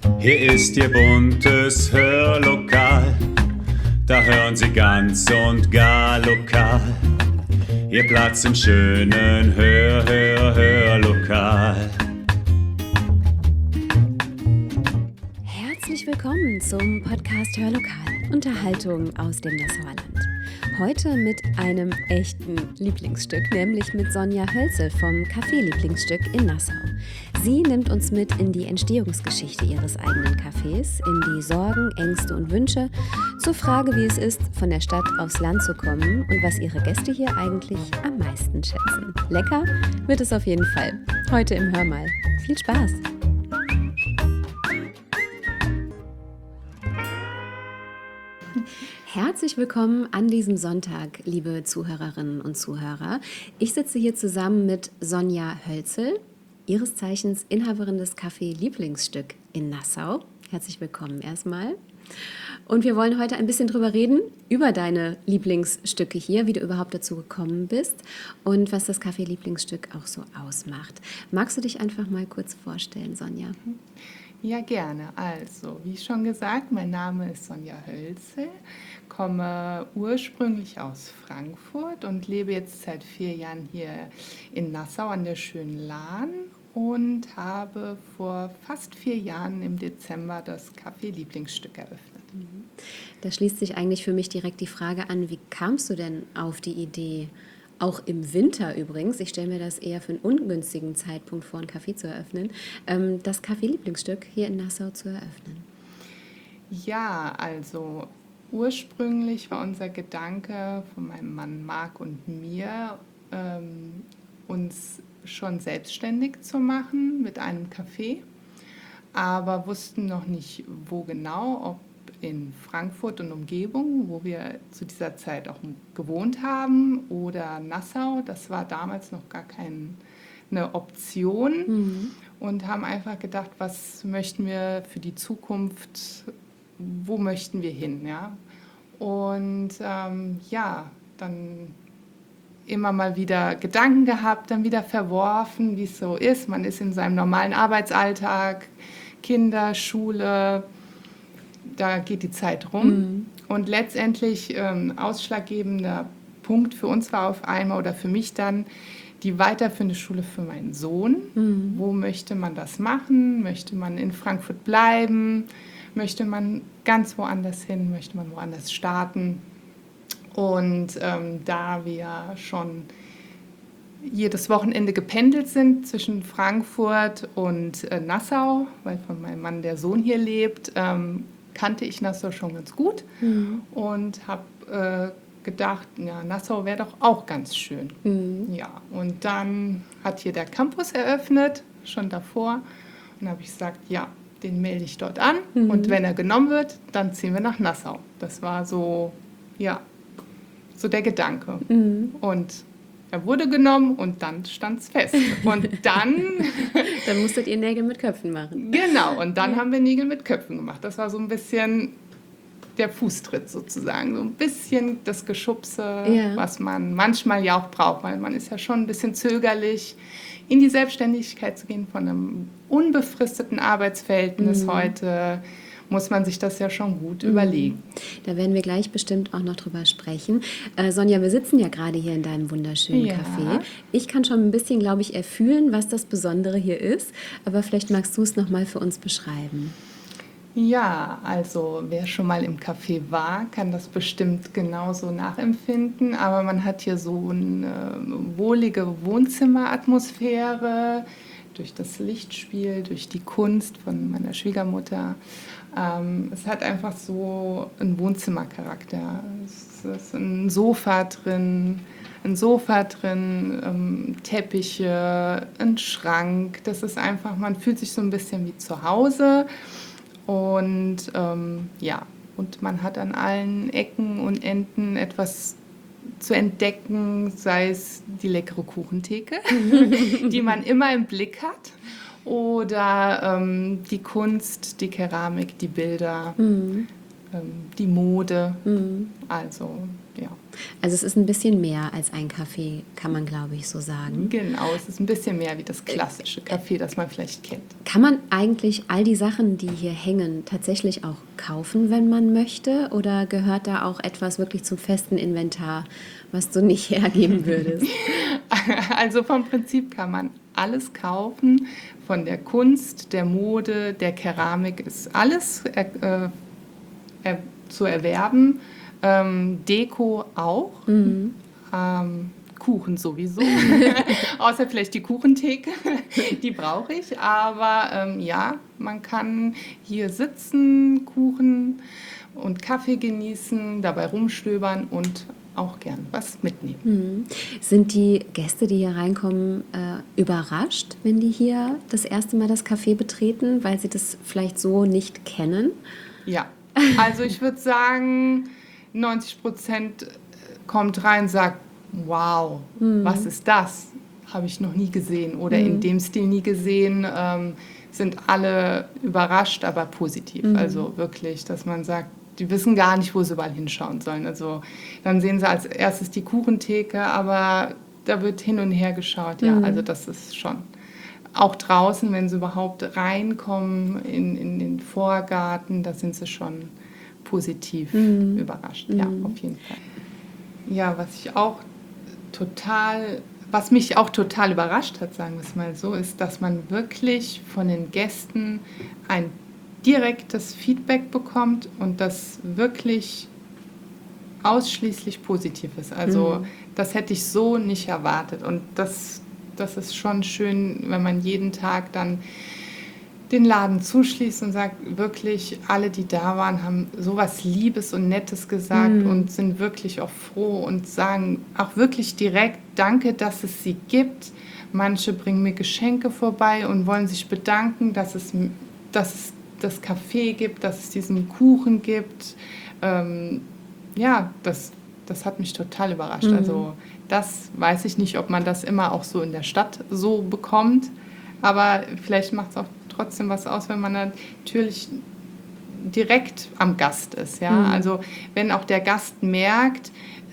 Hier ist Ihr buntes Hörlokal, da hören Sie ganz und gar lokal. Ihr Platz im schönen Hörlokal. Herzlich willkommen zum Podcast Hörlokal, Unterhaltung aus dem Nassauer Land. Heute mit einem echten Lieblingsstück, nämlich mit Sonja Hölzel vom Café Lieblingsstück in Nassau. Sie nimmt uns mit in die Entstehungsgeschichte ihres eigenen Cafés, in die Sorgen, Ängste und Wünsche, zur Frage, wie es ist, von der Stadt aufs Land zu kommen und was ihre Gäste hier eigentlich am meisten schätzen. Lecker wird es auf jeden Fall. Heute im Hörmal. Viel Spaß! Herzlich willkommen an diesem Sonntag, liebe Zuhörerinnen und Zuhörer. Ich sitze hier zusammen mit Sonja Hölzel, ihres Zeichens Inhaberin des Café Lieblingsstück in Nassau. Herzlich willkommen erstmal. Und wir wollen heute ein bisschen drüber reden, über deine Lieblingsstücke hier, wie du überhaupt dazu gekommen bist und was das Café Lieblingsstück auch so ausmacht. Magst du dich einfach mal kurz vorstellen, Sonja? Ja, gerne. Also, wie schon gesagt, mein Name ist Sonja Hölzel, komme ursprünglich aus Frankfurt und lebe jetzt seit 4 Jahren hier in Nassau an der schönen Lahn und habe vor fast 4 Jahren im Dezember das Café Lieblingsstück eröffnet. Da schließt sich eigentlich für mich direkt die Frage an, wie kamst du denn auf die Idee, auch im Winter übrigens, ich stelle mir das eher für einen ungünstigen Zeitpunkt vor, ein Café zu eröffnen, das Café Lieblingsstück hier in Nassau zu eröffnen? Ja, also ursprünglich war unser Gedanke von meinem Mann Marc und mir, uns schon selbstständig zu machen mit einem Café, aber wussten noch nicht, wo genau, ob in Frankfurt und Umgebung, wo wir zu dieser Zeit auch gewohnt haben, oder Nassau. Das war damals noch gar keine Option und haben einfach gedacht, was möchten wir für die Zukunft, wo möchten wir hin, ja? Und dann immer mal wieder Gedanken gehabt, dann wieder verworfen, wie es so ist. Man ist in seinem normalen Arbeitsalltag, Kinder, Schule, da geht die Zeit rum. Und letztendlich ausschlaggebender Punkt für uns war auf einmal oder für mich dann die weiterführende Schule für meinen Sohn. Wo möchte man das machen? Möchte man in Frankfurt bleiben? Möchte man ganz woanders hin? Möchte man woanders starten? Und da wir schon jedes Wochenende gependelt sind zwischen Frankfurt und Nassau, weil von meinem Mann der Sohn hier lebt, kannte ich Nassau schon ganz gut und habe gedacht, ja, Nassau wäre doch auch ganz schön. Ja, und dann hat hier der Campus eröffnet, schon davor. Und habe ich gesagt, ja, den melde ich dort an. Und wenn er genommen wird, dann ziehen wir nach Nassau. Das war so, ja, so der Gedanke. Und er wurde genommen und dann stand es fest. Und dann... Dann musstet ihr Nägel mit Köpfen machen. Genau, und dann haben wir Nägel mit Köpfen gemacht. Das war so ein bisschen der Fußtritt sozusagen. So ein bisschen das Geschubse, was man manchmal ja auch braucht. Weil man ist ja schon ein bisschen zögerlich, in die Selbstständigkeit zu gehen von einem unbefristeten Arbeitsverhältnis heute. Muss man sich das ja schon gut überlegen. Da werden wir gleich bestimmt auch noch drüber sprechen. Sonja, wir sitzen ja gerade hier in deinem wunderschönen Café. Ich kann schon ein bisschen, glaube ich, erfühlen, was das Besondere hier ist. Aber vielleicht magst du es noch mal für uns beschreiben. Ja, also wer schon mal im Café war, kann das bestimmt genauso nachempfinden. Aber man hat hier so eine wohlige Wohnzimmeratmosphäre durch das Lichtspiel, durch die Kunst von meiner Schwiegermutter. Es hat einfach so einen Wohnzimmercharakter. Es ist ein Sofa drin, Teppiche, ein Schrank. Das ist einfach, man fühlt sich so ein bisschen wie zu Hause. Und und man hat an allen Ecken und Enden etwas zu entdecken, sei es die leckere Kuchentheke, die man immer im Blick hat, oder die Kunst, die Keramik, die Bilder, die Mode. Also, ja. Also es ist ein bisschen mehr als ein Kaffee, kann man, glaube ich, so sagen. Genau, es ist ein bisschen mehr wie das klassische Kaffee, das man vielleicht kennt. Kann man eigentlich all die Sachen, die hier hängen, tatsächlich auch kaufen, wenn man möchte? Oder gehört da auch etwas wirklich zum festen Inventar, was du nicht hergeben würdest? Also vom Prinzip kann man alles kaufen, von der Kunst, der Mode, der Keramik ist alles zu erwerben, Deko auch, Kuchen sowieso, außer vielleicht die Kuchentheke, die brauche ich, aber ja, man kann hier sitzen, Kuchen und Kaffee genießen, dabei rumstöbern und auch gern was mitnehmen. Sind die Gäste, die hier reinkommen, überrascht, wenn die hier das erste Mal das Café betreten, weil sie das vielleicht so nicht kennen? Ja, also ich würde sagen, 90% kommt rein und sagt, wow, was ist das? Habe ich noch nie gesehen oder in dem Stil nie gesehen. Sind alle überrascht, aber positiv. Also wirklich, dass man sagt, die wissen gar nicht, wo sie überall hinschauen sollen. Also dann sehen sie als erstes die Kuchentheke, aber da wird hin und her geschaut. Ja, also das ist schon. Auch draußen, wenn sie überhaupt reinkommen in den Vorgarten, da sind sie schon positiv überrascht. Ja, auf jeden Fall. Ja, was mich auch total überrascht hat, sagen wir es mal so, ist, dass man wirklich von den Gästen ein direktes Feedback bekommt und das wirklich ausschließlich positiv ist. Also das hätte ich so nicht erwartet und das ist schon schön, wenn man jeden Tag dann den Laden zuschließt und sagt, wirklich alle, die da waren, haben sowas Liebes und Nettes gesagt und sind wirklich auch froh und sagen auch wirklich direkt Danke, dass es sie gibt. Manche bringen mir Geschenke vorbei und wollen sich bedanken, dass es das Café gibt, dass es diesen Kuchen gibt. Ja, das hat mich total überrascht. Also das weiß ich nicht, ob man das immer auch so in der Stadt so bekommt, aber vielleicht macht es auch trotzdem was aus, wenn man natürlich direkt am Gast ist. Ja? Also wenn auch der Gast merkt,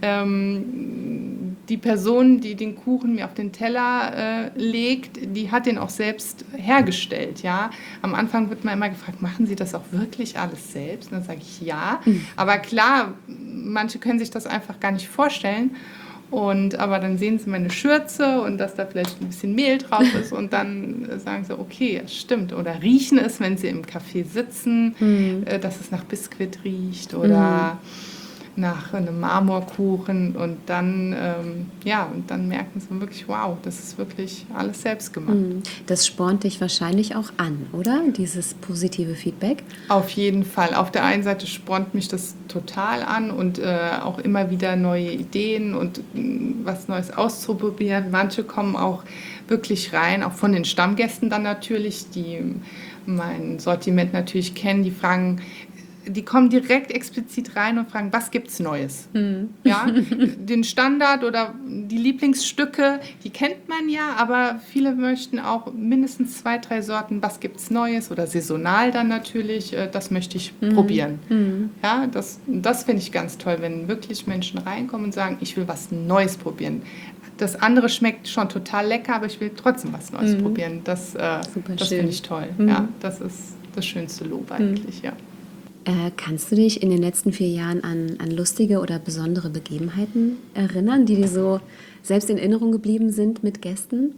die Person, die den Kuchen mir auf den Teller legt, die hat den auch selbst hergestellt. Ja? Am Anfang wird man immer gefragt, machen Sie das auch wirklich alles selbst? Und dann sage ich ja. Aber klar, manche können sich das einfach gar nicht vorstellen. Aber dann sehen sie meine Schürze und dass da vielleicht ein bisschen Mehl drauf ist und dann sagen sie, okay, das stimmt. Oder riechen es, wenn sie im Café sitzen, dass es nach Biskuit riecht oder nach einem Marmorkuchen und dann, und dann merken sie wirklich, wow, das ist wirklich alles selbst gemacht. Das spornt dich wahrscheinlich auch an, oder? Dieses positive Feedback? Auf jeden Fall. Auf der einen Seite spornt mich das total an und auch immer wieder neue Ideen und was Neues auszuprobieren. Manche kommen auch wirklich rein, auch von den Stammgästen dann natürlich, die mein Sortiment natürlich kennen, die kommen direkt explizit rein und fragen, was gibt's Neues? Ja, den Standard oder die Lieblingsstücke, die kennt man ja, aber viele möchten auch mindestens 2, 3 Sorten, was gibt's Neues oder saisonal dann natürlich, das möchte ich probieren. Ja, das finde ich ganz toll, wenn wirklich Menschen reinkommen und sagen, ich will was Neues probieren. Das andere schmeckt schon total lecker, aber ich will trotzdem was Neues probieren. Das finde ich toll. Ja, das ist das schönste Lob eigentlich, ja. Kannst du dich in den letzten 4 Jahren an lustige oder besondere Begebenheiten erinnern, die dir so selbst in Erinnerung geblieben sind mit Gästen?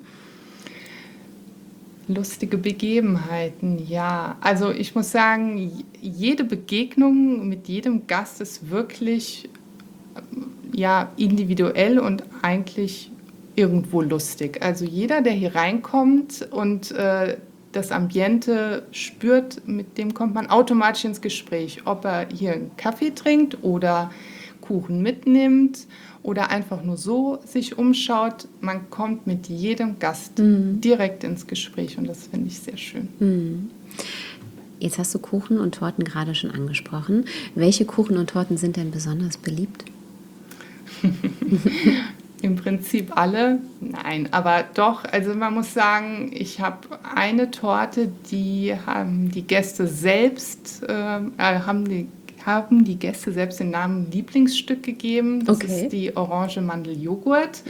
Lustige Begebenheiten, ja. Also ich muss sagen, jede Begegnung mit jedem Gast ist wirklich individuell und eigentlich irgendwo lustig. Also jeder, der hier reinkommt und das Ambiente spürt, mit dem kommt man automatisch ins Gespräch, ob er hier einen Kaffee trinkt oder Kuchen mitnimmt oder einfach nur so sich umschaut. Man kommt mit jedem Gast direkt ins Gespräch und das finde ich sehr schön. Jetzt hast du Kuchen und Torten gerade schon angesprochen. Welche Kuchen und Torten sind denn besonders beliebt? Im Prinzip alle. Nein, aber doch, also man muss sagen, ich habe eine Torte, die haben die Gäste selbst, haben haben die Gäste selbst den Namen Lieblingsstück gegeben. Das Okay. ist die Orange Mandel-Joghurt.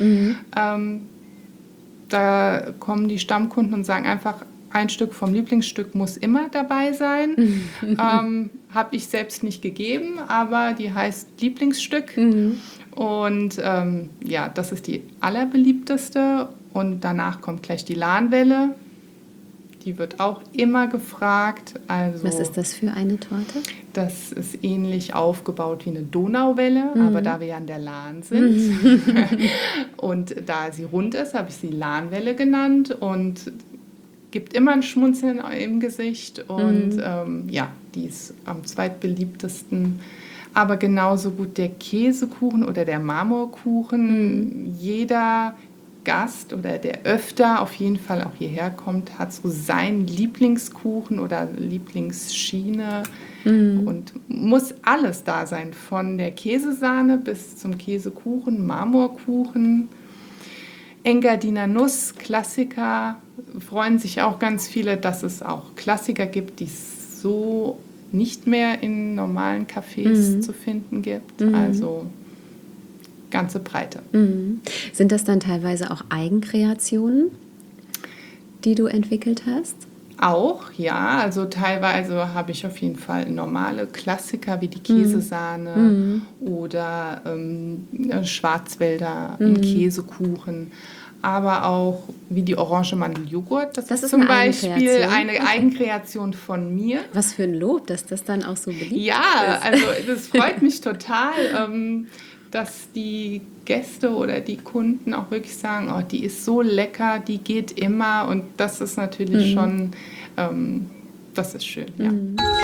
Da kommen die Stammkunden und sagen einfach, ein Stück vom Lieblingsstück muss immer dabei sein. Habe ich selbst nicht gegeben, aber die heißt Lieblingsstück. Und ja, das ist die allerbeliebteste. Und danach kommt gleich die Lahnwelle. Die wird auch immer gefragt. Also, Was ist das für eine Torte? das ist ähnlich aufgebaut wie eine Donauwelle, aber da wir ja an der Lahn sind und da sie rund ist, habe ich sie Lahnwelle genannt und gibt immer ein Schmunzeln im Gesicht und ja, die ist am zweitbeliebtesten. Aber genauso gut der Käsekuchen oder der Marmorkuchen. Jeder Gast oder der öfter auf jeden Fall auch hierher kommt, hat so seinen Lieblingskuchen oder Lieblingsschiene und muss alles da sein, von der Käsesahne bis zum Käsekuchen, Marmorkuchen, Engadiner Nuss, Klassiker. Freuen sich auch ganz viele, dass es auch Klassiker gibt, die es so nicht mehr in normalen Cafés zu finden gibt. Also ganze Breite. Sind das dann teilweise auch Eigenkreationen, die du entwickelt hast? Auch, ja. Also teilweise habe ich auf jeden Fall normale Klassiker wie die Käsesahne oder Schwarzwälder Käsekuchen. Aber auch wie die Orange Mandel-Joghurt. Das ist zum eine Beispiel Eigenkreation. eine Eigenkreation von mir. Was für ein Lob, dass das dann auch so beliebt Ja, ist. also das freut mich total, dass die Gäste oder die Kunden auch wirklich sagen, oh, die ist so lecker, die geht immer. Und das ist natürlich schon, das ist schön, ja.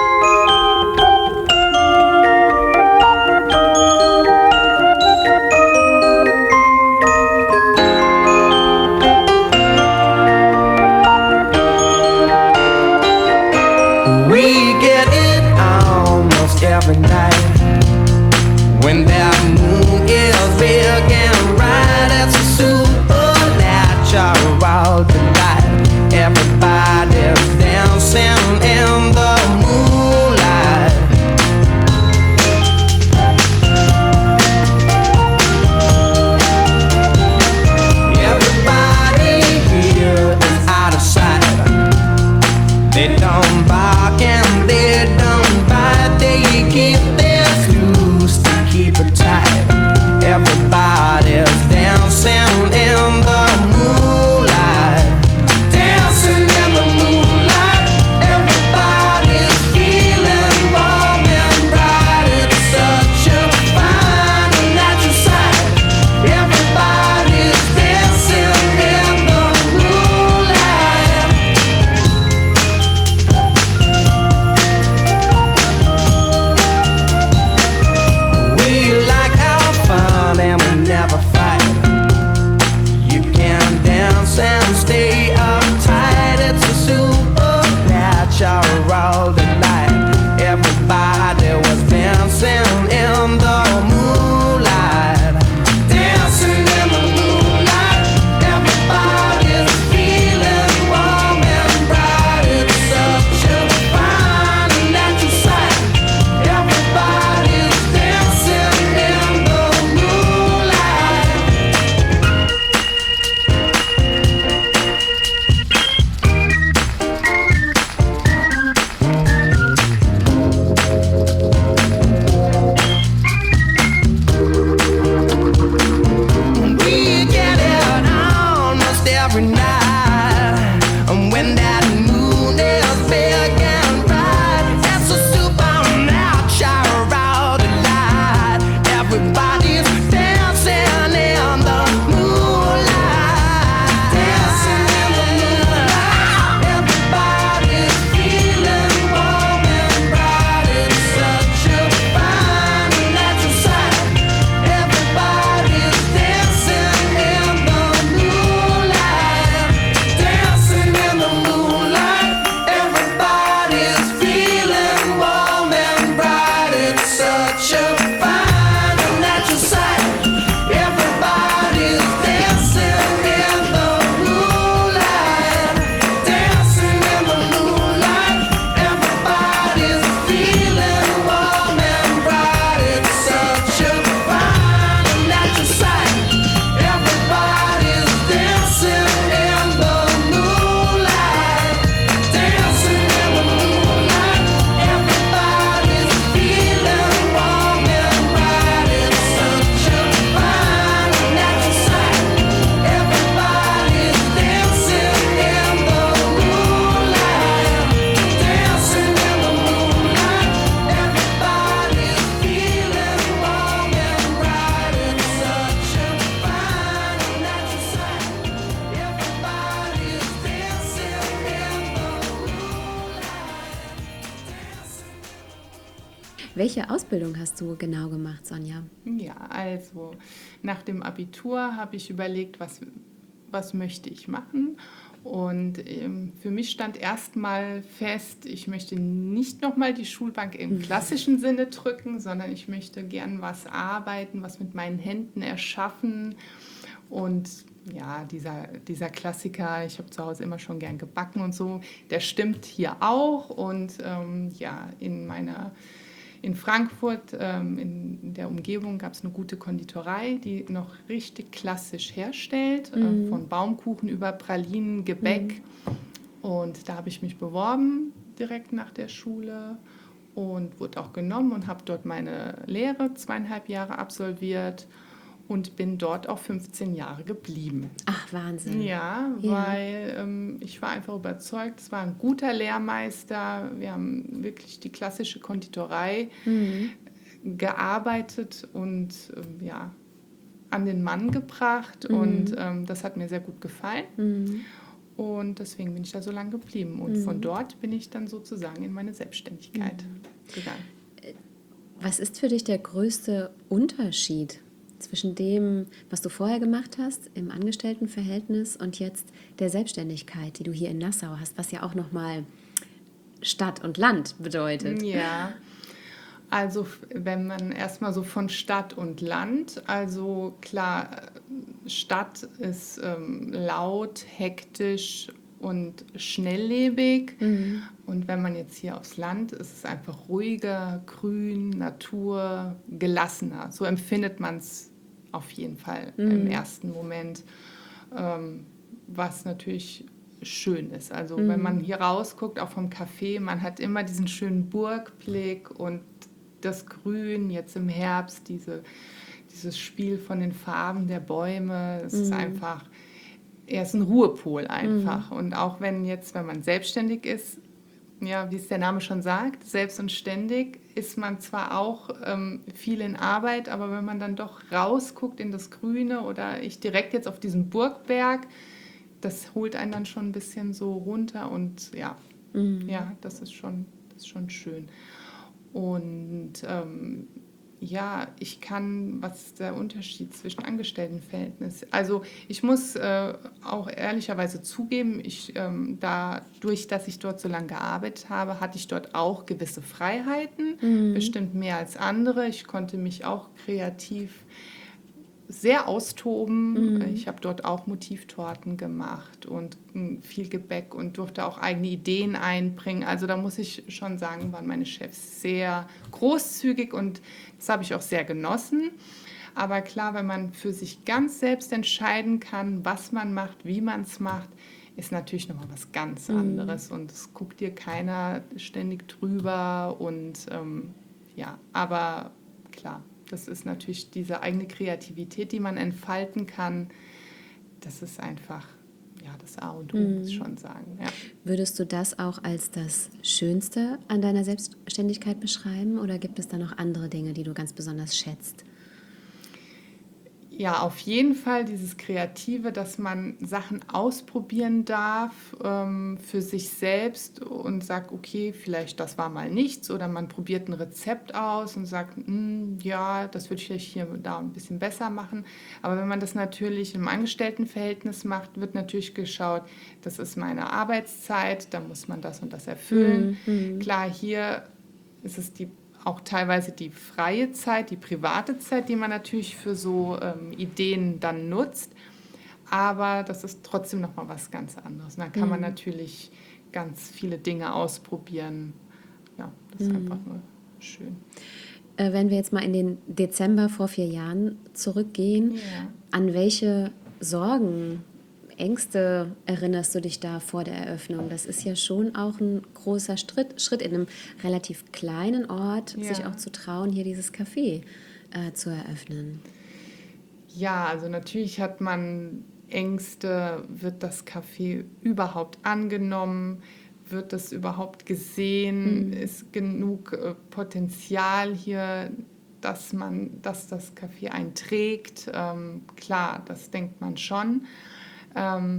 We get it almost every night when that moon is big and bright. It's a supernatural delight. Everybody's dancing in the moonlight. Everybody here is out of sight. They don't bark and they don't bite. They keep their clues to keep it tight. Everybody's dancing in the moonlight. Dancing in the moonlight. Everybody's feeling warm and bright. It's such a fine and natural sight. Everybody's dancing in the moonlight. Welche Ausbildung hast du genau gemacht, Sonja? Ja, also nach dem Abitur habe ich überlegt, was möchte ich machen. Und für mich stand erstmal fest, ich möchte nicht nochmal die Schulbank im klassischen Sinne drücken, sondern ich möchte gern was arbeiten, was mit meinen Händen erschaffen. Und ja, dieser Klassiker, ich habe zu Hause immer schon gern gebacken und so, der stimmt hier auch. Und ja, in Frankfurt, in der Umgebung, gab es eine gute Konditorei, die noch richtig klassisch herstellt, von Baumkuchen über Pralinen, Gebäck. Und da habe ich mich beworben direkt nach der Schule und wurde auch genommen und habe dort meine Lehre 2,5 Jahre absolviert und bin dort auch 15 Jahre geblieben. Ach, Wahnsinn. Ja, weil ich war einfach überzeugt, es war ein guter Lehrmeister. Wir haben wirklich die klassische Konditorei gearbeitet und ja, an den Mann gebracht und das hat mir sehr gut gefallen. Und deswegen bin ich da so lange geblieben. Und von dort bin ich dann sozusagen in meine Selbstständigkeit gegangen. Was ist für dich der größte Unterschied zwischen dem, was du vorher gemacht hast im Angestelltenverhältnis und jetzt der Selbstständigkeit, die du hier in Nassau hast, was ja auch nochmal Stadt und Land bedeutet? Ja, also wenn man erstmal so von Stadt und Land, also klar, Stadt ist laut, hektisch und schnelllebig. Und wenn man jetzt hier aufs Land ist, ist es einfach ruhiger, grün, Natur, gelassener. So empfindet man es auf jeden Fall im ersten Moment, was natürlich schön ist. Also wenn man hier rausguckt, auch vom Café, man hat immer diesen schönen Burgblick und das Grün, jetzt im Herbst, dieses Spiel von den Farben der Bäume, es ist einfach, er ist ein Ruhepol einfach. Und auch wenn man selbstständig ist, ja, wie es der Name schon sagt, selbst und ständig, ist man zwar auch viel in Arbeit, aber wenn man dann doch rausguckt in das Grüne oder ich direkt jetzt auf diesen Burgberg, das holt einen dann schon ein bisschen so runter und ja, ja, das ist schon schön. Und ja, was ist der Unterschied zwischen Angestelltenverhältnis? Also ich muss auch ehrlicherweise zugeben, dadurch, dass ich dort so lange gearbeitet habe, hatte ich dort auch gewisse Freiheiten, bestimmt mehr als andere. Ich konnte mich auch kreativ sehr austoben. Ich habe dort auch Motivtorten gemacht und viel Gebäck und durfte auch eigene Ideen einbringen. Also da muss ich schon sagen, waren meine Chefs sehr großzügig und das habe ich auch sehr genossen. Aber klar, wenn man für sich ganz selbst entscheiden kann, was man macht, wie man es macht, ist natürlich nochmal was ganz anderes und es guckt dir keiner ständig drüber und ja, aber klar. Das ist natürlich diese eigene Kreativität, die man entfalten kann. Das ist einfach ja, das A und O, muss ich schon sagen. Ja. Würdest du das auch als das Schönste an deiner Selbstständigkeit beschreiben oder gibt es da noch andere Dinge, die du ganz besonders schätzt? Ja, auf jeden Fall dieses Kreative, dass man Sachen ausprobieren darf für sich selbst und sagt, okay, vielleicht das war mal nichts oder man probiert ein Rezept aus und sagt, ja, das würde ich hier und da ein bisschen besser machen. Aber wenn man das natürlich im Angestelltenverhältnis macht, wird natürlich geschaut, das ist meine Arbeitszeit, da muss man das und das erfüllen. Klar, hier ist es auch teilweise die freie Zeit, die private Zeit, die man natürlich für so Ideen dann nutzt. Aber das ist trotzdem nochmal was ganz anderes. Und da kann man natürlich ganz viele Dinge ausprobieren. Ja, das ist einfach nur schön. Wenn wir jetzt mal in den Dezember vor 4 Jahren zurückgehen, an welche Sorgen, Ängste erinnerst du dich da vor der Eröffnung? Das ist ja schon auch ein großer Schritt in einem relativ kleinen Ort, sich auch zu trauen, hier dieses Café zu eröffnen. Ja, also natürlich hat man Ängste, wird das Café überhaupt angenommen? Wird das überhaupt gesehen? Ist genug Potenzial hier, dass das Café einträgt? Klar, das denkt man schon.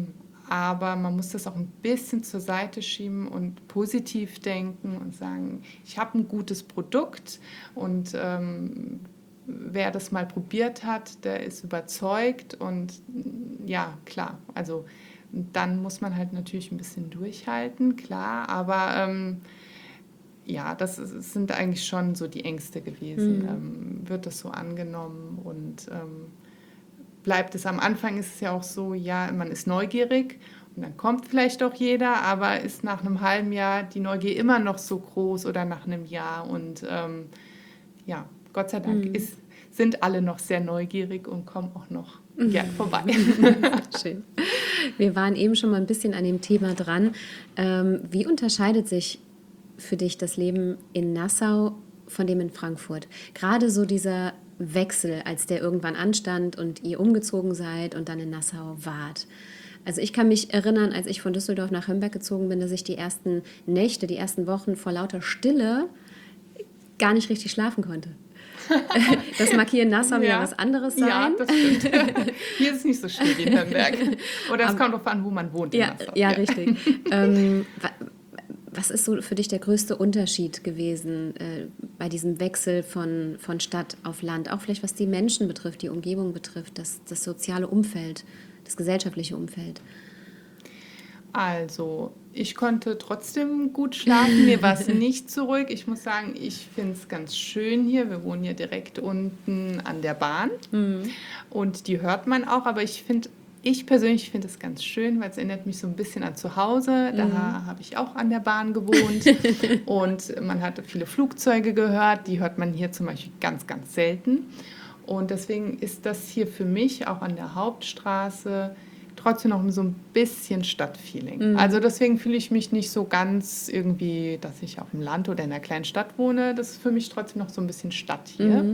Aber man muss das auch ein bisschen zur Seite schieben und positiv denken und sagen, ich habe ein gutes Produkt und wer das mal probiert hat, der ist überzeugt. Und ja, klar, also dann muss man halt natürlich ein bisschen durchhalten, klar. Aber ja, sind eigentlich schon so die Ängste gewesen. Wird das so angenommen und bleibt es? Am Anfang ist es ja auch so, ja, man ist neugierig und dann kommt vielleicht auch jeder, aber ist nach einem halben Jahr die Neugier immer noch so groß oder nach einem Jahr und ja, Gott sei Dank sind alle noch sehr neugierig und kommen auch noch gern vorbei. Schön. Wir waren eben schon mal ein bisschen an dem Thema dran. Wie unterscheidet sich für dich das Leben in Nassau von dem in Frankfurt? Gerade so dieser Wechsel, als der irgendwann anstand und ihr umgezogen seid und dann in Nassau wart. Also ich kann mich erinnern, als ich von Düsseldorf nach Hömberg gezogen bin, dass ich die ersten Nächte, die ersten Wochen vor lauter Stille gar nicht richtig schlafen konnte. Das mag hier in Nassau wieder was anderes sein. Ja, das stimmt. Hier ist es nicht so still wie in Nürnberg. Oder es kommt darauf an, wo man wohnt in Nassau. Ja, richtig. Was ist so für dich der größte Unterschied gewesen bei diesem Wechsel von Stadt auf Land? Auch vielleicht was die Menschen betrifft, die Umgebung betrifft, das soziale Umfeld, das gesellschaftliche Umfeld. Also, ich konnte trotzdem gut schlafen. Mir war es nicht so ruhig. Ich muss sagen, ich finde es ganz schön hier. Wir wohnen hier direkt unten an der Bahn. Und die hört man auch. Aber ich persönlich finde es ganz schön, weil es erinnert mich so ein bisschen an zu Hause. Da habe ich auch an der Bahn gewohnt. Und man hatte viele Flugzeuge gehört. Die hört man hier zum Beispiel ganz, ganz selten. Und deswegen ist das hier für mich auch an der Hauptstraße trotzdem noch so ein bisschen Stadtfeeling. Also deswegen fühle ich mich nicht so ganz irgendwie, dass ich auf dem Land oder in einer kleinen Stadt wohne. Das ist für mich trotzdem noch so ein bisschen Stadt hier.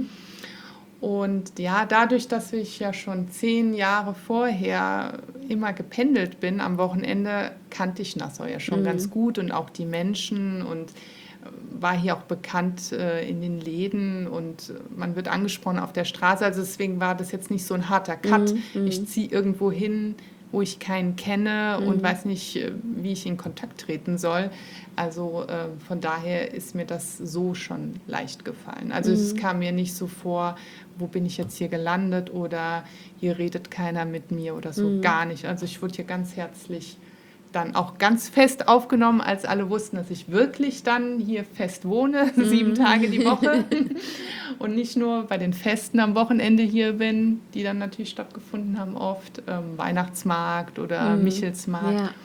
Und ja, dadurch, dass ich ja schon 10 Jahre vorher immer gependelt bin, am Wochenende kannte ich Nassau ja schon ganz gut und auch die Menschen und war hier auch bekannt in den Läden und man wird angesprochen auf der Straße. Also deswegen war das jetzt nicht so ein harter Cut. Ich ziehe irgendwo hin, wo ich keinen kenne und weiß nicht, wie ich in Kontakt treten soll. Also von daher ist mir das so schon leicht gefallen. Also es kam mir nicht so vor, wo bin ich jetzt hier gelandet oder hier redet keiner mit mir oder so, gar nicht. Also ich wurde hier ganz herzlich dann auch ganz fest aufgenommen, als alle wussten, dass ich wirklich dann hier fest wohne, 7 Tage die Woche und nicht nur bei den Festen am Wochenende hier bin, die dann natürlich stattgefunden haben oft, Weihnachtsmarkt oder Michelsmarkt. Ja.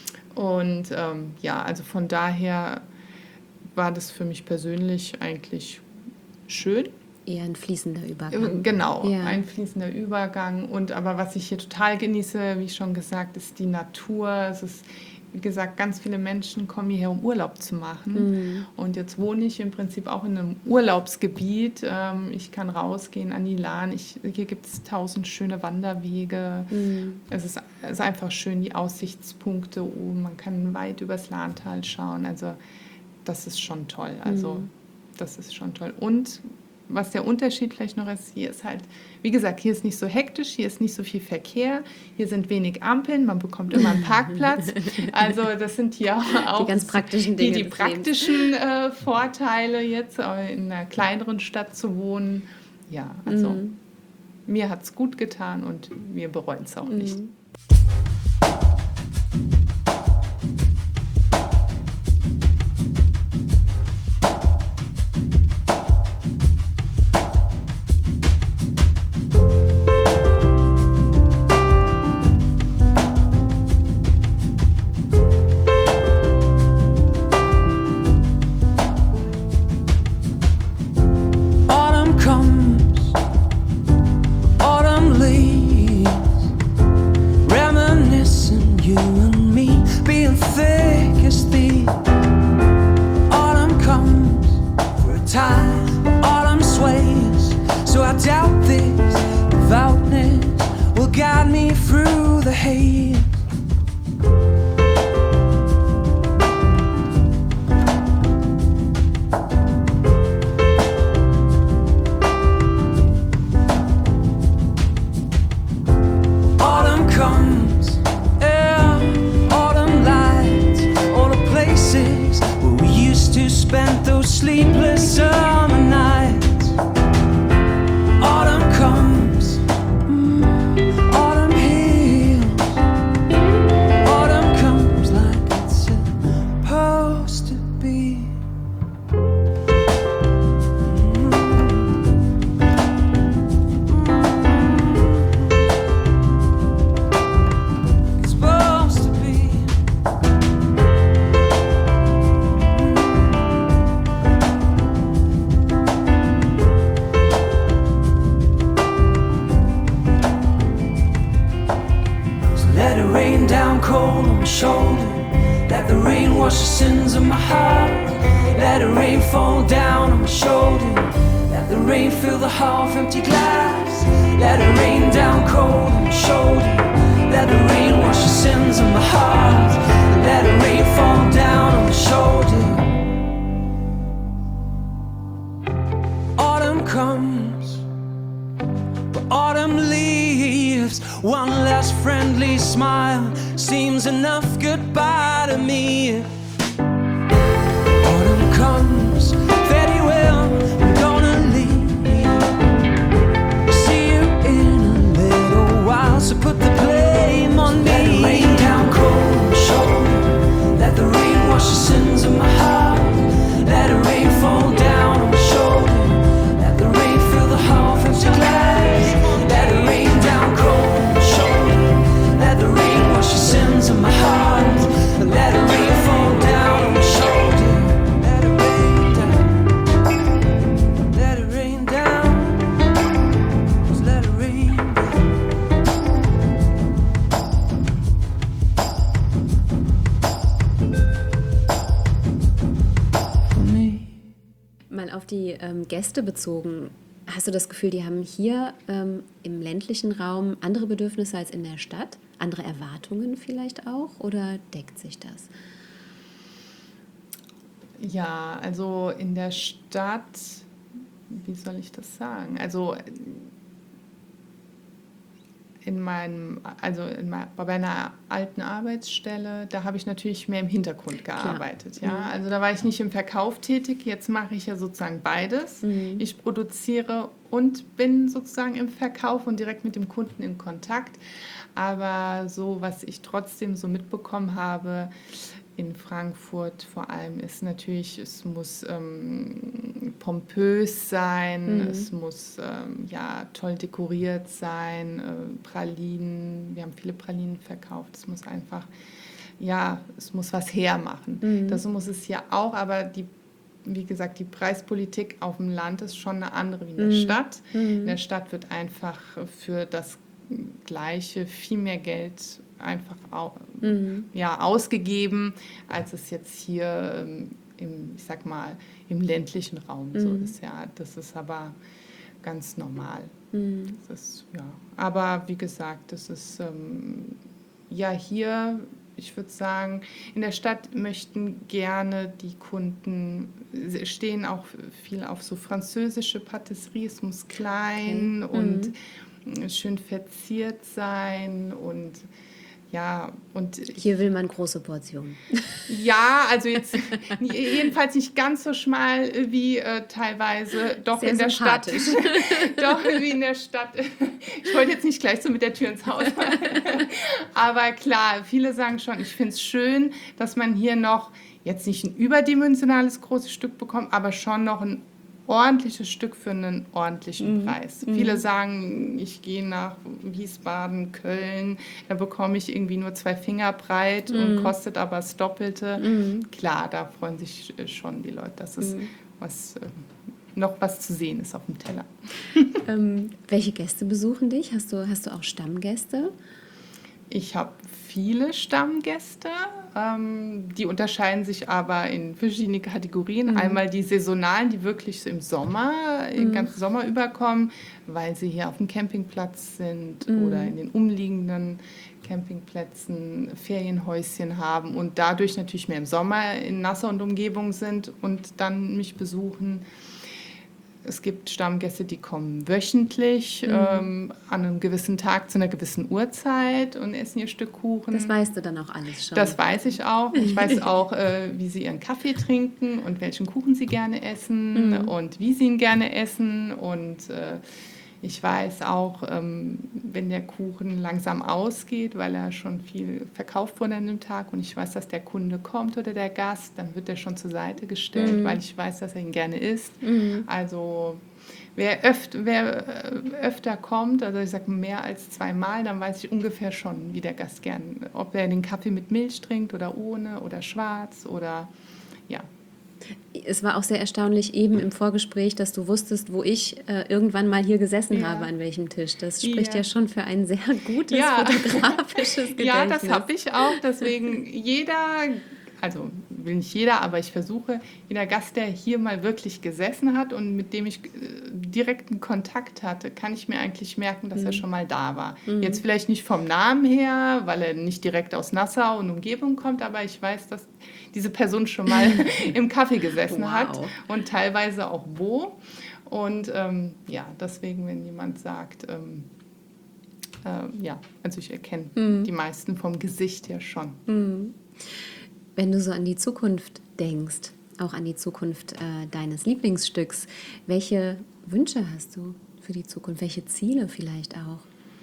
Und ja, also von daher war das für mich persönlich eigentlich schön. Eher ein fließender Übergang. Genau, ein fließender Übergang. Und aber was ich hier total genieße, wie schon gesagt, ist die Natur. Es ist, wie gesagt, ganz viele Menschen kommen hierher, um Urlaub zu machen. Und jetzt wohne ich im Prinzip auch in einem Urlaubsgebiet. Ich kann rausgehen an die Lahn. Hier gibt es 1000 schöne Wanderwege. Es ist einfach schön, die Aussichtspunkte oben. Man kann weit übers Lahntal schauen. Also das ist schon toll. Also das ist schon toll. Und was der Unterschied vielleicht noch ist, hier ist halt, wie gesagt, hier ist nicht so hektisch, hier ist nicht so viel Verkehr, hier sind wenig Ampeln, man bekommt immer einen Parkplatz. Also das sind hier auch die ganz praktischen Dinge. Die praktischen Vorteile jetzt, in einer kleineren Stadt zu wohnen. Ja, also mir hat es gut getan und wir bereuen es auch nicht. Autumn leaves, reminisce sleepless summer nights. Autumn comes, autumn heals. Autumn comes like it's supposed to be. It's supposed to be. Let it rain down cold on my shoulder. Let the rain wash the sins of my heart. Let it rain fall down on my shoulder. Let the rain fill the half-empty glass. Let it rain down cold on my shoulder. Let the rain wash the sins of my heart. Let it rain fall down on my shoulder. Autumn comes, but autumn leaves. One last friendly smile seems enough goodbye to me. Autumn comes, very well, I'm gonna leave. See you in a little while, so put the blame on me. Let it rain down cold on my shoulder. Let the rain wash the sins of my heart. Let it rain fall down on my shoulder. Let the rain fill the half-empty glass. Let it rain down cold on my shoulder. Let the rain wash the sins of my heart. Let it rain fall down on my shoulder. Let it rain down. Let it rain down. Just let it rain down. For me. Mal auf die Gäste bezogen. Hast du das Gefühl, die haben hier im ländlichen Raum andere Bedürfnisse als in der Stadt? Andere Erwartungen vielleicht auch? Oder deckt sich das? Ja, also in der Stadt, wie soll ich das sagen? Also bei meiner alten Arbeitsstelle, da habe ich natürlich mehr im Hintergrund gearbeitet. Ja? Also da war ich nicht im Verkauf tätig. Jetzt mache ich ja sozusagen beides. Ich produziere und bin sozusagen im Verkauf und direkt mit dem Kunden in Kontakt. Aber so, was ich trotzdem so mitbekommen habe in Frankfurt vor allem, ist natürlich, es muss pompös sein, es muss toll dekoriert sein, Pralinen, wir haben viele Pralinen verkauft, es muss einfach, es muss was hermachen. Das muss es hier auch, aber wie gesagt, die Preispolitik auf dem Land ist schon eine andere wie in der Stadt. In der Stadt wird einfach für das Gleiche viel mehr Geld einfach ausgegeben, als es jetzt hier im ländlichen Raum so ist. Ja, das ist aber ganz normal. Das ist, aber wie gesagt, das ist hier, ich würde sagen, in der Stadt möchten gerne die Kunden, stehen auch viel auf so französische Patisserie, es muss klein und schön verziert sein und hier will man große Portionen. Ja, also jetzt jedenfalls nicht ganz so schmal wie teilweise doch sehr in der Stadt. Doch wie in der Stadt. Ich wollte jetzt nicht gleich so mit der Tür ins Haus fallen. Aber klar, viele sagen schon, ich finde es schön, dass man hier noch jetzt nicht ein überdimensionales großes Stück bekommt, aber schon noch ein ordentliches Stück für einen ordentlichen Preis. Viele sagen, ich gehe nach Wiesbaden, Köln, da bekomme ich irgendwie nur 2 Finger breit und kostet aber das Doppelte. Klar, da freuen sich schon die Leute, dass es noch was zu sehen ist auf dem Teller. Welche Gäste besuchen dich? Hast du auch Stammgäste? Ich habe viele Stammgäste, die unterscheiden sich aber in verschiedene Kategorien. Einmal die saisonalen, die wirklich so im Sommer, den ganzen Sommer überkommen, weil sie hier auf dem Campingplatz sind oder in den umliegenden Campingplätzen Ferienhäuschen haben und dadurch natürlich mehr im Sommer in Nassau und Umgebung sind und dann mich besuchen. Es gibt Stammgäste, die kommen wöchentlich an einem gewissen Tag zu einer gewissen Uhrzeit und essen ihr Stück Kuchen. Das weißt du dann auch alles schon. Das weiß ich auch. Ich weiß auch, wie sie ihren Kaffee trinken und welchen Kuchen sie gerne essen und wie sie ihn gerne essen. Und ich weiß auch, wenn der Kuchen langsam ausgeht, weil er schon viel verkauft wurde an dem Tag und ich weiß, dass der Kunde kommt oder der Gast, dann wird er schon zur Seite gestellt, weil ich weiß, dass er ihn gerne isst. Also wer öfter kommt, also ich sage mehr als 2 Mal, dann weiß ich ungefähr schon, wie der Gast gern, ob er den Kaffee mit Milch trinkt oder ohne oder schwarz oder ja. Es war auch sehr erstaunlich eben im Vorgespräch, dass du wusstest, wo ich irgendwann mal hier gesessen habe, an welchem Tisch. Das spricht ja schon für ein sehr gutes fotografisches Gedächtnis. Ja, das habe ich auch. Deswegen also will nicht jeder, aber ich versuche, jeder Gast, der hier mal wirklich gesessen hat und mit dem ich direkten Kontakt hatte, kann ich mir eigentlich merken, dass er schon mal da war. Jetzt vielleicht nicht vom Namen her, weil er nicht direkt aus Nassau und Umgebung kommt, aber ich weiß, dass diese Person schon mal im Café gesessen hat und teilweise auch wo. Und deswegen, wenn jemand sagt, also ich erkenne die meisten vom Gesicht her schon. Wenn du so an die Zukunft denkst, auch an die Zukunft deines Lieblingsstücks, welche Wünsche hast du für die Zukunft? Welche Ziele vielleicht auch?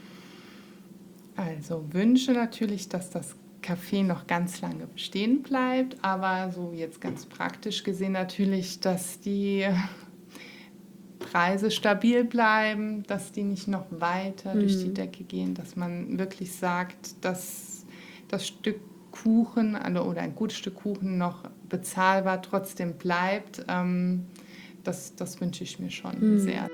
Also Wünsche natürlich, dass das Café noch ganz lange bestehen bleibt, aber so jetzt ganz praktisch gesehen natürlich, dass die Preise stabil bleiben, dass die nicht noch weiter durch die Decke gehen, dass man wirklich sagt, dass das Stück Kuchen oder ein gutes Stück Kuchen noch bezahlbar trotzdem bleibt, das wünsche ich mir schon sehr.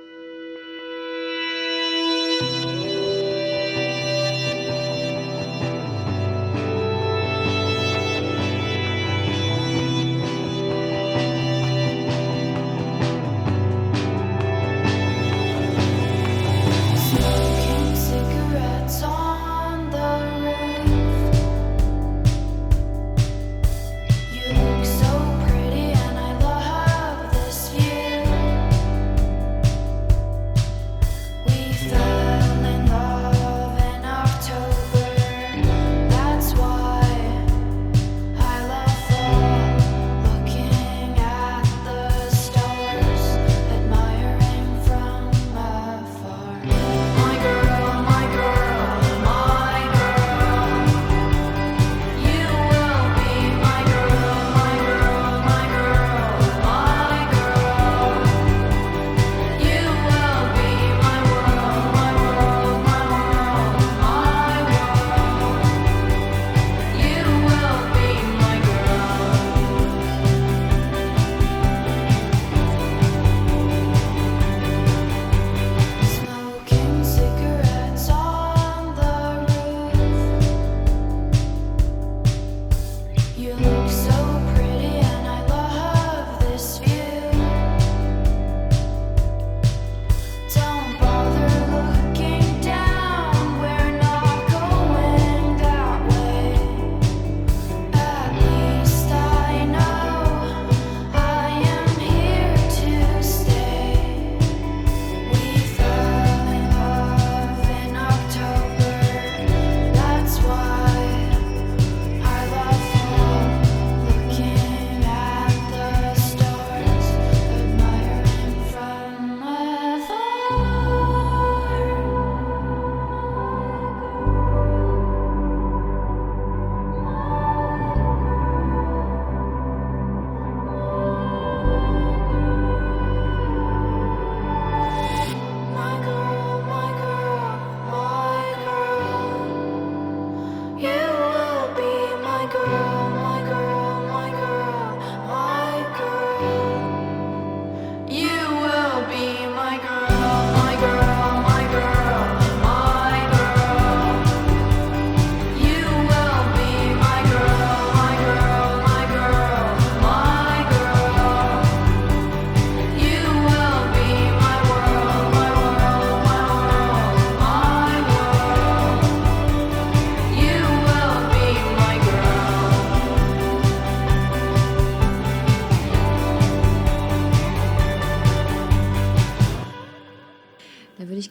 We fell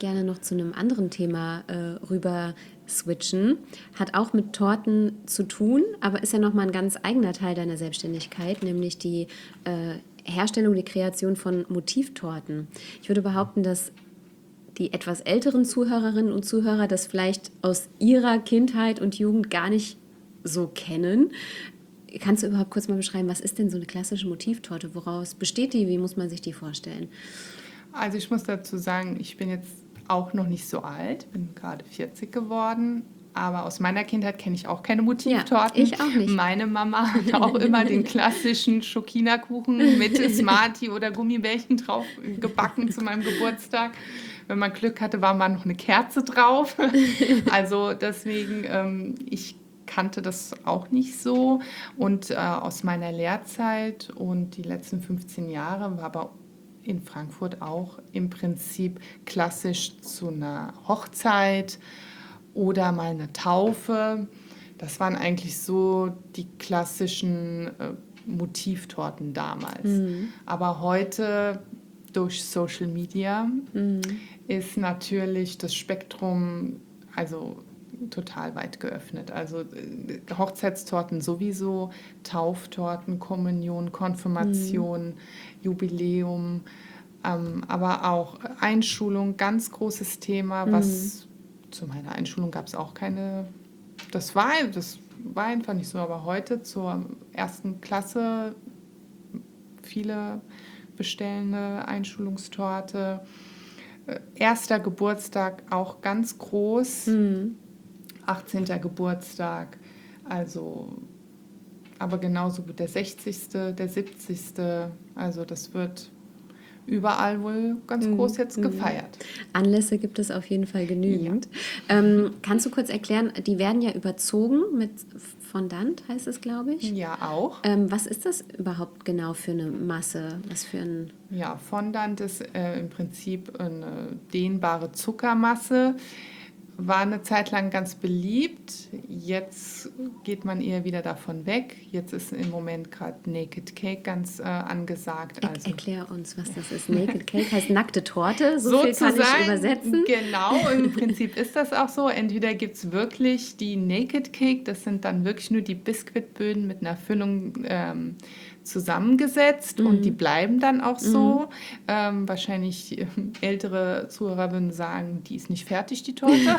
gerne noch zu einem anderen Thema rüber switchen. Hat auch mit Torten zu tun, aber ist ja nochmal ein ganz eigener Teil deiner Selbstständigkeit, nämlich die Herstellung, die Kreation von Motivtorten. Ich würde behaupten, dass die etwas älteren Zuhörerinnen und Zuhörer das vielleicht aus ihrer Kindheit und Jugend gar nicht so kennen. Kannst du überhaupt kurz mal beschreiben, was ist denn so eine klassische Motivtorte? Woraus besteht die? Wie muss man sich die vorstellen? Also ich muss dazu sagen, ich bin jetzt auch noch nicht so alt, bin gerade 40 geworden. Aber aus meiner Kindheit kenne ich auch keine Motivtorten. Ja, ich auch nicht. Meine Mama hat auch immer den klassischen Schokina-Kuchen mit Smarty oder Gummibärchen drauf gebacken zu meinem Geburtstag. Wenn man Glück hatte, war mal noch eine Kerze drauf. Also deswegen, ich kannte das auch nicht so. Und aus meiner Lehrzeit und die letzten 15 Jahre war aber in Frankfurt auch im Prinzip klassisch zu einer Hochzeit oder mal eine Taufe. Das waren eigentlich so die klassischen Motivtorten damals. Aber heute durch Social Media ist natürlich das Spektrum also total weit geöffnet. Also Hochzeitstorten sowieso, Tauftorten, Kommunion, Konfirmation, Jubiläum, aber auch Einschulung, ganz großes Thema, was zu meiner Einschulung gab es auch keine, das war einfach nicht so, aber heute zur ersten Klasse viele bestellende Einschulungstorte. Erster Geburtstag auch ganz groß, 18. Geburtstag, also aber genauso gut der 60., der 70., also das wird überall wohl ganz groß jetzt gefeiert. Anlässe gibt es auf jeden Fall genügend. Kannst du kurz erklären, die werden ja überzogen mit Fondant, heißt es, glaube ich? Ja, auch. Was ist das überhaupt genau für eine Masse? Was für ein... Ja, Fondant ist im Prinzip eine dehnbare Zuckermasse. War eine Zeit lang ganz beliebt. Jetzt geht man eher wieder davon weg. Jetzt ist im Moment gerade Naked Cake ganz angesagt. Also Erklär uns, was das ist. Naked Cake heißt nackte Torte, so viel kann ich übersetzen. Genau, im Prinzip ist das auch so. Entweder gibt es wirklich die Naked Cake, das sind dann wirklich nur die Biskuitböden mit einer Füllung zusammengesetzt und die bleiben dann auch so. Wahrscheinlich ältere Zuhörer würden sagen, die ist nicht fertig, die Torte.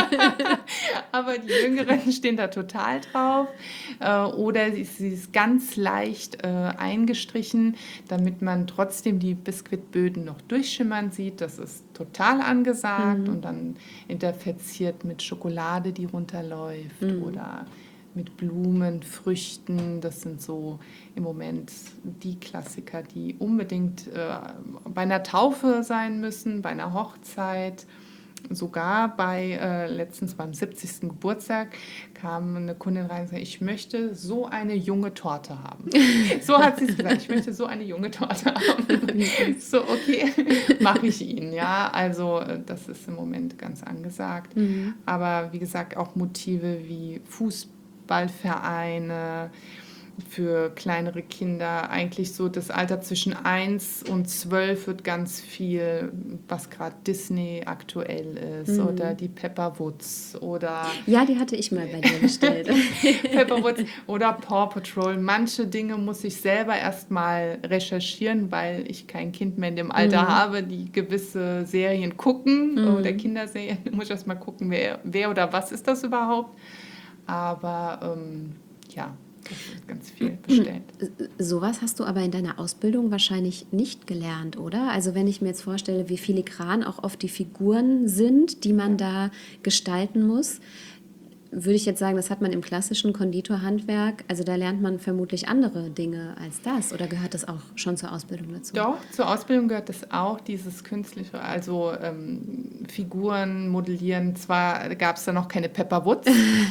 Aber die Jüngeren stehen da total drauf. Oder sie ist ganz leicht eingestrichen, damit man trotzdem die Biskuitböden noch durchschimmern sieht. Das ist total angesagt und dann interverziert mit Schokolade, die runterläuft oder mit Blumen, Früchten. Das sind so im Moment die Klassiker, die unbedingt bei einer Taufe sein müssen, bei einer Hochzeit. Sogar letztens beim 70. Geburtstag kam eine Kundin rein und sagte, ich möchte so eine junge Torte haben. So hat sie es gesagt, ich möchte so eine junge Torte haben. So, okay, mache ich Ihnen. Ja, also das ist im Moment ganz angesagt. Aber wie gesagt, auch Motive wie Fußballvereine für kleinere Kinder, eigentlich so das Alter zwischen 1 und 12 wird ganz viel, was gerade Disney aktuell ist oder die Pepperwoods oder... Ja, die hatte ich mal bei dir bestellt. Pepperwoods oder Paw Patrol. Manche Dinge muss ich selber erstmal recherchieren, weil ich kein Kind mehr in dem Alter habe, die gewisse Serien gucken oder Kinderserien. Da muss ich erstmal gucken, wer oder was ist das überhaupt. Aber ja, das ist ganz viel bestellt. Sowas hast du aber in deiner Ausbildung wahrscheinlich nicht gelernt, oder? Also wenn ich mir jetzt vorstelle, wie filigran auch oft die Figuren sind, die man da gestalten muss, würde ich jetzt sagen, das hat man im klassischen Konditorhandwerk, also da lernt man vermutlich andere Dinge als das, oder gehört das auch schon zur Ausbildung dazu? Doch, zur Ausbildung gehört das auch, dieses künstliche, also Figuren modellieren. Zwar gab es da noch keine Pepperwoods,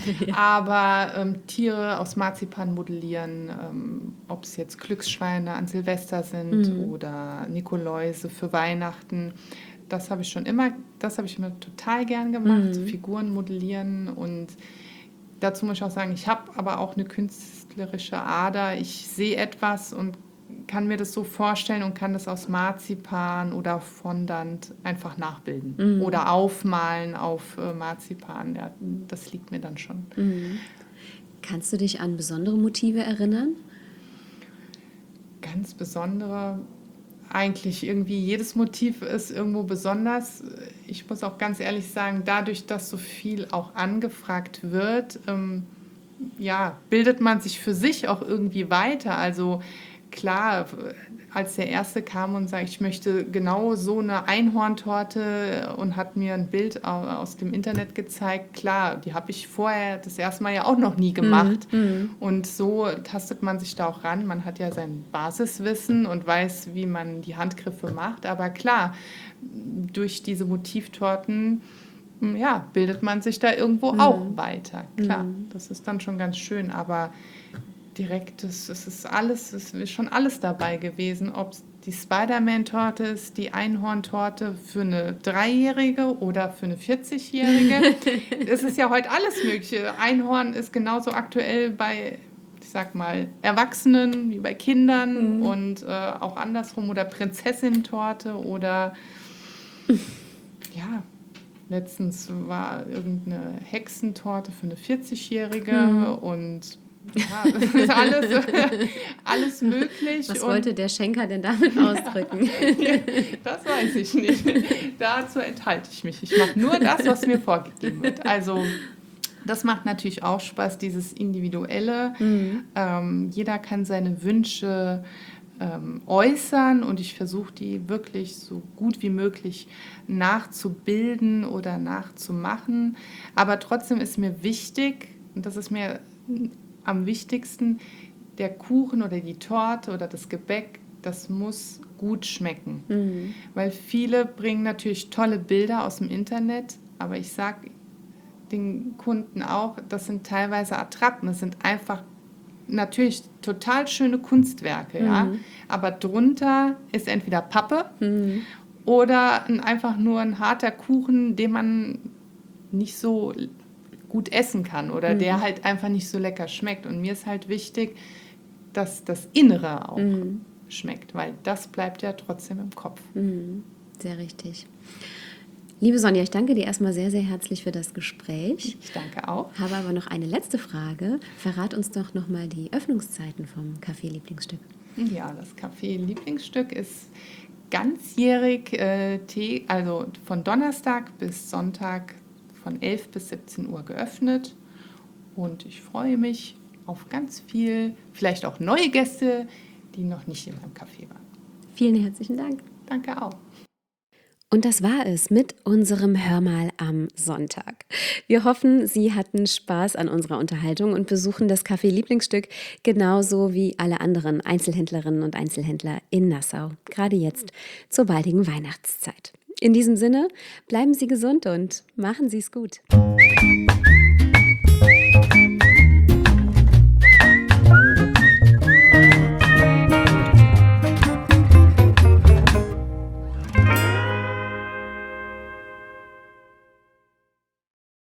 aber Tiere aus Marzipan modellieren, ob es jetzt Glücksschweine an Silvester sind oder Nikoläuse für Weihnachten. Das habe ich immer total gern gemacht, so Figuren modellieren. Und dazu muss ich auch sagen, ich habe aber auch eine künstlerische Ader. Ich sehe etwas und kann mir das so vorstellen und kann das aus Marzipan oder Fondant einfach nachbilden oder aufmalen auf Marzipan. Ja, das liegt mir dann schon. Kannst du dich an besondere Motive erinnern? Ganz besondere, eigentlich irgendwie jedes Motiv ist irgendwo besonders. Ich muss auch ganz ehrlich sagen, dadurch, dass so viel auch angefragt wird, bildet man sich für sich auch irgendwie weiter. Also klar, als der Erste kam und sagte, ich möchte genau so eine Einhorntorte und hat mir ein Bild aus dem Internet gezeigt, klar, die habe ich vorher das erste Mal ja auch noch nie gemacht. Und so tastet man sich da auch ran. Man hat ja sein Basiswissen und weiß, wie man die Handgriffe macht. Aber klar, durch diese Motivtorten bildet man sich da irgendwo auch weiter. Klar, das ist dann schon ganz schön, aber direkt, es ist schon alles dabei gewesen, ob es die Spider-Man-Torte ist, die Einhorntorte für eine 3-Jährige oder für eine 40-Jährige. Es ist ja heute alles Mögliche. Einhorn ist genauso aktuell bei, ich sag mal, Erwachsenen wie bei Kindern und auch andersrum oder Prinzessin-Torte oder letztens war irgendeine Hexentorte für eine 40-Jährige und das ist alles möglich. Was wollte der Schenker denn damit ausdrücken? Das weiß ich nicht. Dazu enthalte ich mich. Ich mache nur das, was mir vorgegeben wird. Also das macht natürlich auch Spaß, dieses Individuelle. Jeder kann seine Wünsche äußern und ich versuche, die wirklich so gut wie möglich nachzubilden oder nachzumachen. Aber trotzdem ist mir wichtig, und das ist mir am wichtigsten, der Kuchen oder die Torte oder das Gebäck, das muss gut schmecken. Weil viele bringen natürlich tolle Bilder aus dem Internet, aber ich sage den Kunden auch, das sind teilweise Attrappen, das sind einfach natürlich total schöne Kunstwerke, aber drunter ist entweder Pappe oder einfach nur ein harter Kuchen, den man nicht so gut essen kann oder der halt einfach nicht so lecker schmeckt. Und mir ist halt wichtig, dass das Innere auch schmeckt, weil das bleibt ja trotzdem im Kopf. Sehr richtig. Liebe Sonja, ich danke dir erstmal sehr, sehr herzlich für das Gespräch. Ich danke auch. Habe aber noch eine letzte Frage. Verrat uns doch nochmal die Öffnungszeiten vom Café Lieblingsstück. Ja, das Café Lieblingsstück ist ganzjährig, also von Donnerstag bis Sonntag von 11 bis 17 Uhr geöffnet. Und ich freue mich auf ganz viel, vielleicht auch neue Gäste, die noch nicht in meinem Café waren. Vielen herzlichen Dank. Danke auch. Und das war es mit unserem Hörmal am Sonntag. Wir hoffen, Sie hatten Spaß an unserer Unterhaltung und besuchen das Café Lieblingsstück genauso wie alle anderen Einzelhändlerinnen und Einzelhändler in Nassau, gerade jetzt zur baldigen Weihnachtszeit. In diesem Sinne, bleiben Sie gesund und machen Sie es gut.